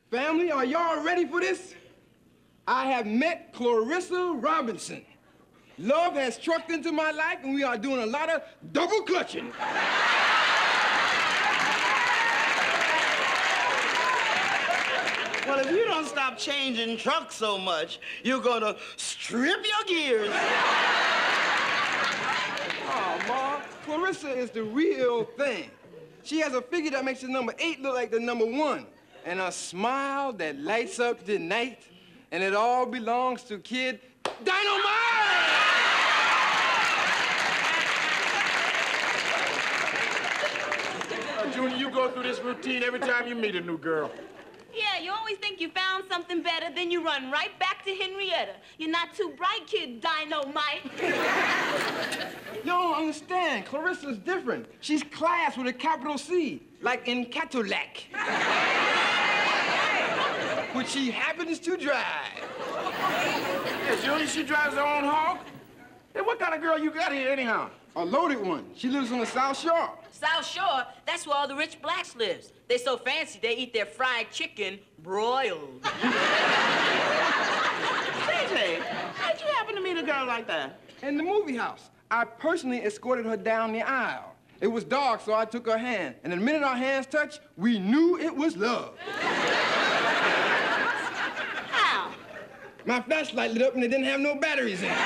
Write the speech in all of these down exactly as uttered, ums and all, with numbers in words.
Family, are y'all ready for this? I have met Clarissa Robinson. Love has trucked into my life, and we are doing a lot of double clutching. Well, if you don't stop changing trucks so much, you're gonna strip your gears. Oh, Ma, Clarissa is the real thing. She has a figure that makes the number eight look like the number one, and a smile that lights up the night, and it all belongs to Kid Dynamite! Uh, Junior, you go through this routine every time you meet a new girl. Yeah, you always think you found something better, then you run right back to Henrietta. You're not too bright, Kid Dynamite. You don't understand. Clarissa's different. She's class with a capital C, like in Cadillac. Which she happens to drive. Yeah, Junior, she drives her own hog? Hey, what kind of girl you got here anyhow? A loaded one. She lives on the South Shore. South Shore, that's where all the rich blacks lives. They so fancy, they eat their fried chicken broiled. J J, how'd you happen to meet a girl like that? In the movie house. I personally escorted her down the aisle. It was dark, so I took her hand. And the minute our hands touched, we knew it was love. How? My flashlight lit up and it didn't have no batteries in it.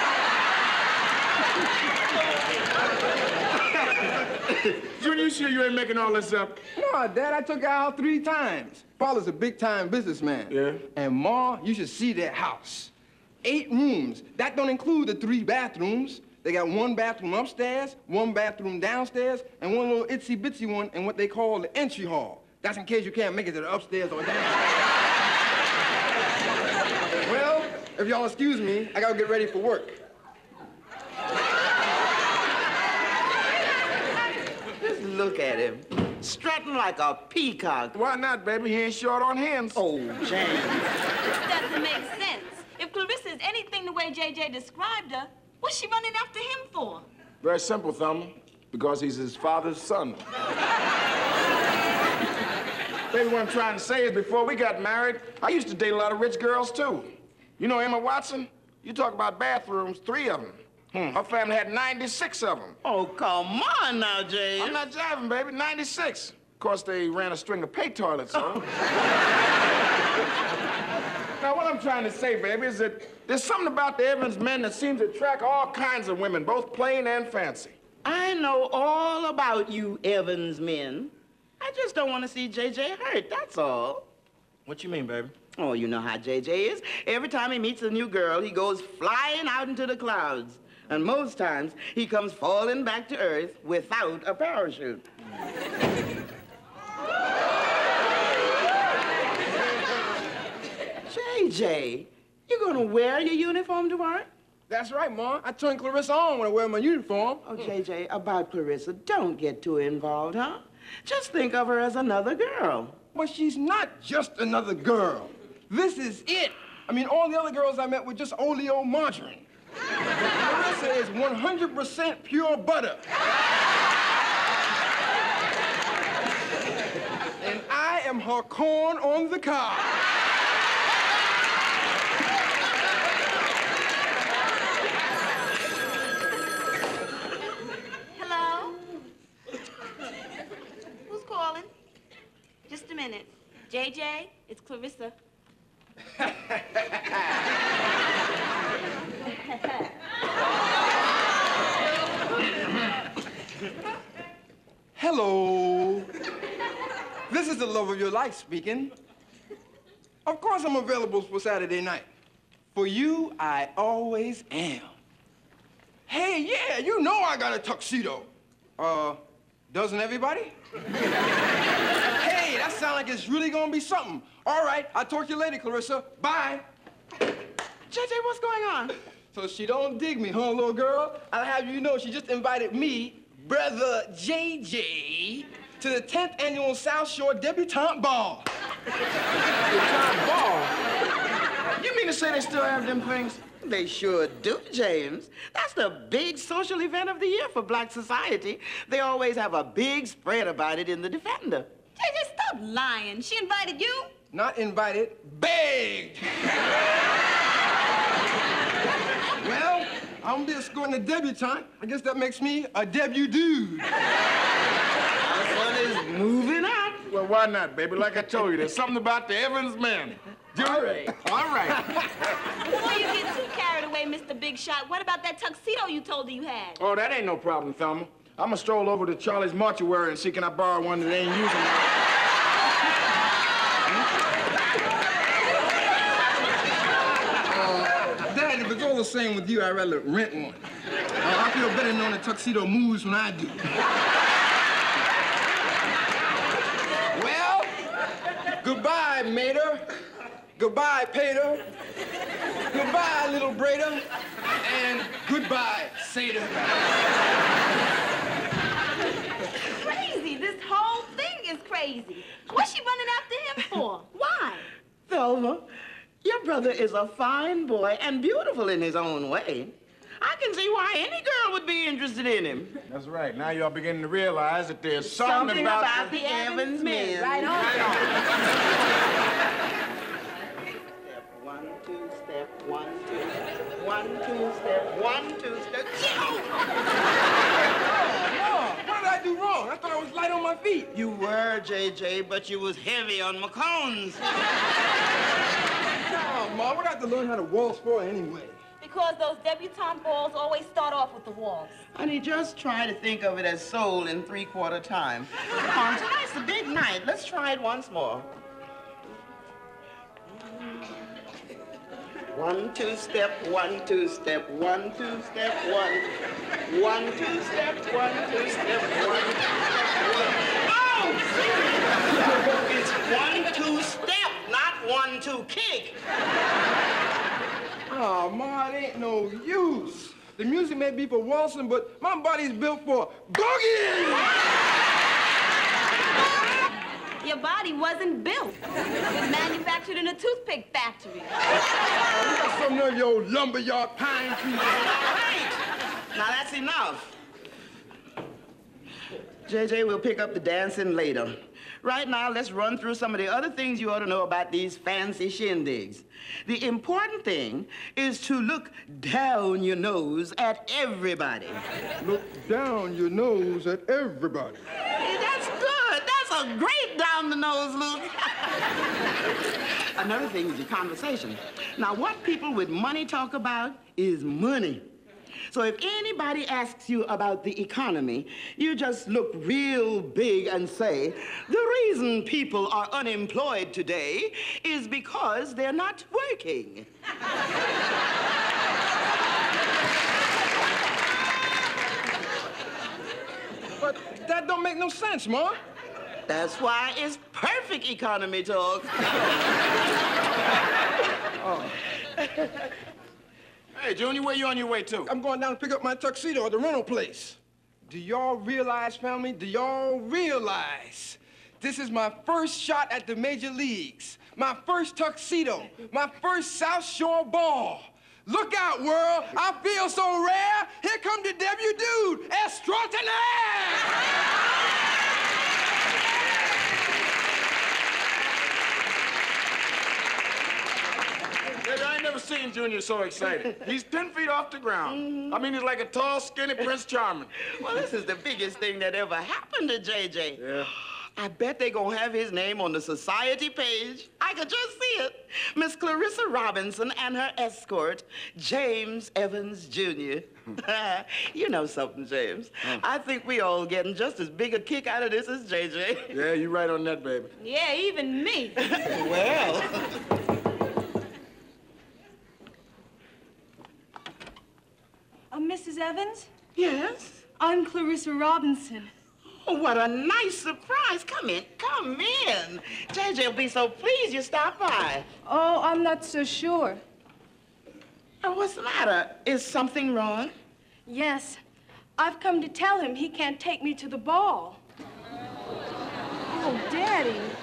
Junior, you sure you ain't making all this up? No, Dad, I took her out three times. Father's a big-time businessman. Yeah? And Ma, you should see their house. Eight rooms. That don't include the three bathrooms. They got one bathroom upstairs, one bathroom downstairs, and one little itsy-bitsy one in what they call the entry hall. That's in case you can't make it to the upstairs or downstairs. Well, if y'all excuse me, I gotta get ready for work. Just look at him, strutting like a peacock. Why not, baby? He ain't short on hands. Oh, James. This doesn't make sense. If Clarissa is anything the way J J described her, what's she running after him for? Very simple, Thelma. Because he's his father's son. Baby, what I'm trying to say is before we got married, I used to date a lot of rich girls, too. You know Emma Watson? You talk about bathrooms, three of them. Hmm. Her family had ninety-six of them. Oh, come on now, James. I'm not jiving, baby. ninety-six. Of course, they ran a string of pay toilets, so. Now, what I'm trying to say, baby, is that there's something about the Evans men that seems to attract all kinds of women, both plain and fancy. I know all about you Evans men. I just don't want to see J J hurt, that's all. What you mean, baby? Oh, you know how J J is. Every time he meets a new girl, he goes flying out into the clouds. And most times, he comes falling back to Earth without a parachute. J J, you gonna wear your uniform to work? That's right, Ma. I turn Clarissa on when I wear my uniform. Oh, J J, about Clarissa, don't get too involved, huh? Just think of her as another girl. But she's not just another girl. This is it. I mean, all the other girls I met were just oleo margarine. Clarissa is one hundred percent pure butter. And I am her corn on the cob. Hello? Who's calling? Just a minute. J J, it's Clarissa. Hello. This is the love of your life speaking. Of course I'm available for Saturday night. For you, I always am. Hey, yeah, you know I got a tuxedo. Uh, doesn't everybody? Hey, that sounds like it's really gonna be something. All right, I'll talk to you later, Clarissa. Bye. J J, what's going on? So she don't dig me, huh, little girl? I'll have you know she just invited me, brother J J, to the tenth annual South Shore Debutante Ball. Debutante ball? You mean to say they still have them things? They sure do, James. That's the big social event of the year for Black society. They always have a big spread about it in the Defender. J J, stop lying. She invited you? not invited, begged. Well, I'm gonna be escorting a debutante. I guess that makes me a debut dude. Our son is moving out. Well, why not, baby? Like I told you, there's something about the Evans men. All right. All right. Before you get too carried away, Mister Big Shot, what about that tuxedo you told her you had? Oh, that ain't no problem, Thelma. I'm gonna stroll over to Charlie's mortuary and see can I borrow one that ain't using Uh, Dad, if it's all the same with you, I'd rather rent one. Uh, I feel better knowing the tuxedo moves when I do. Well, goodbye, Mater. Goodbye, Pater. Goodbye, little Brader. And goodbye, Satyr. Crazy. This whole thing is crazy. What's she running after him for? Why? Thelma, your brother is a fine boy and beautiful in his own way. I can see why any girl would be interested in him. that. That's right. Now y'all beginning to realize that there's something, Something about, about the Evans men. Right on. Step one, two, step one, two, one, two, step one, two, step. Mom, what did I do wrong? I thought I was light on my feet. You were, J J, but you was heavy on McCones. Oh, Mom, what do I have to learn how to waltz for anyway? Because those debutante balls always start off with the waltz. Honey, just try to think of it as soul in three-quarter time. Come on, tonight's the big night. Let's try it once more. One, two, step, one, two, step, one, two, step, one. One, two, step, one, two, step, one. Oh! It's one, two, step, not one, two, kick. Oh, Ma, it ain't no use. The music may be for waltzing, but my body's built for boogie! Your body wasn't built. It was manufactured in a toothpick factory. You got some of your lumberyard pine trees. All right. Now that's enough. J J will pick up the dancing later. Right now, let's run through some of the other things you ought to know about these fancy shindigs. The important thing is to look down your nose at everybody. Look down your nose at everybody. Hey, that's good. That's a great down-the-nose look. Another thing is your conversation. Now, what people with money talk about is money. So if anybody asks you about the economy, you just look real big and say, the reason people are unemployed today is because they're not working. But that don't make no sense, Ma. That's why it's perfect economy talk. Oh. Hey, Junior, where you on your way to? I'm going down to pick up my tuxedo at the rental place. Do y'all realize, family? Do y'all realize this is my first shot at the major leagues? My first tuxedo, my first South Shore ball. Look out, world. I feel so rare. Here come the debut dude, extraordinaire! I ain't never seen Junior so excited. He's ten feet off the ground. Mm-hmm. I mean, he's like a tall, skinny Prince Charming. Well, this is the biggest thing that ever happened to J J. Yeah. I bet they're gonna have his name on the society page. I could just see it. Miss Clarissa Robinson and her escort, James Evans, Junior You know something, James. Huh. I think we all getting just as big a kick out of this as J J. Yeah, you right on that, baby. Yeah, even me. Well. Uh, Missus Evans? Yes? I'm Clarissa Robinson. Oh, what a nice surprise. Come in, come in. J J will be so pleased you stopped by. Oh, I'm not so sure. Oh, what's the matter? Is something wrong? Yes. I've come to tell him he can't take me to the ball. Oh, Daddy.